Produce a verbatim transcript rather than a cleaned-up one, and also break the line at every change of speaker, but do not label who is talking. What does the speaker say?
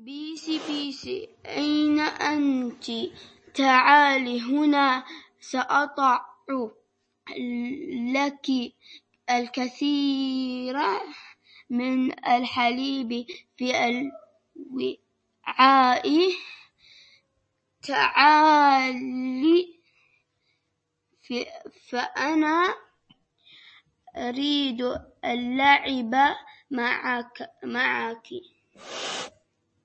بيسي بيسي أين أنت؟ تعالي هنا سأضع لك الكثير من الحليب في الوعاء. تعالي فأنا أريد اللعب معك.